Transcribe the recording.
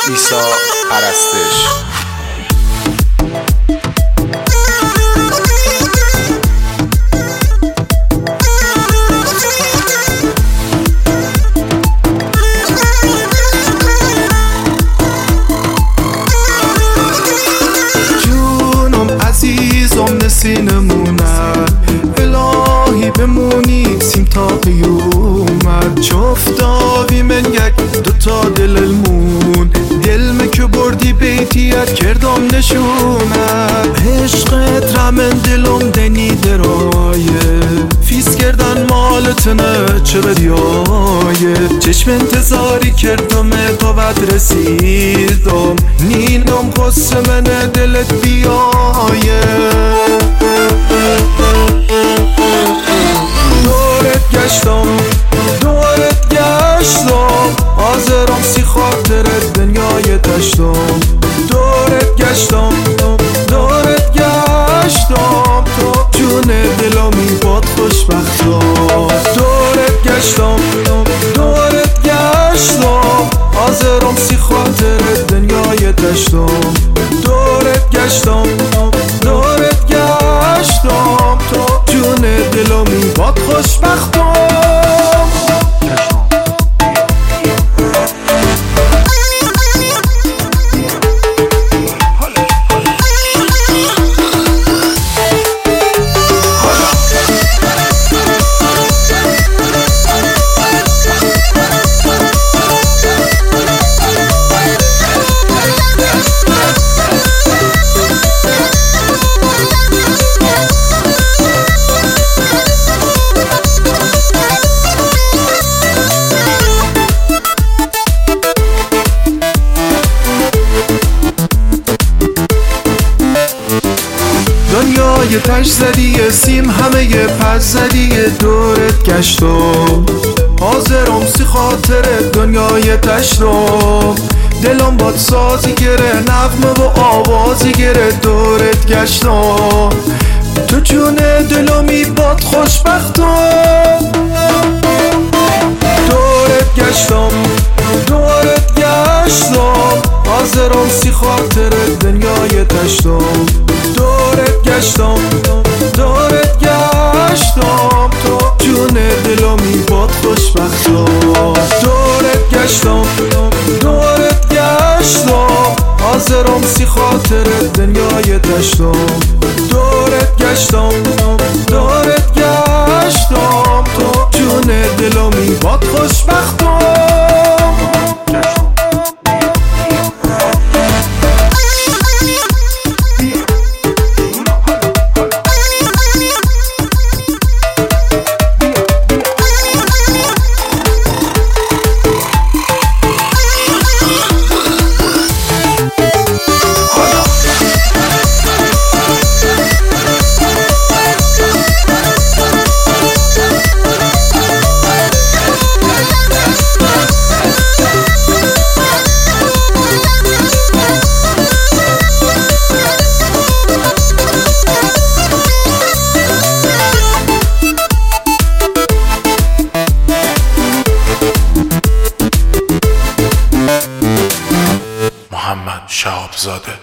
عیسی پرستش. نسینمونن الهی بمونی سیم تا قیومت چفتاوی من یک دوتا دل المون دلمه که بردی بیتیت کردم نشونت عشقت را من دلم دنی درایه فیس کردن مالتنه چه بدیایه چشم انتظاری کردم تا بد رسیدم نینم خست منه دلت بیایه دورت گشتم حاضرم سی خاطرت دنیای تشتم دورت گشتم تو جون دلمی باد خوشبختم دورت گشتم حاضرم سی خاطرت دنیای تشتم دورت گشتم تو جون دلمی باد خوشبختم دنیای تش زدی سیم همه ی پس زدی دورت گشتم حاضرم سی خاطر دنیای تشتم دلم باد سازی گره نغمه و آوازی گره دورت گشتم تو جون دلمی باد خوشبختم دورت گشتم حاضرم سی خاطر دنیای تشتم دورت گشتم تو جون دلمی باد خوشبختم دورت گشتم حاضرم سی خاطر دنیای تشتم دورت گشتم تو جون دلمی باد خوشبختم محمد شهابزاده.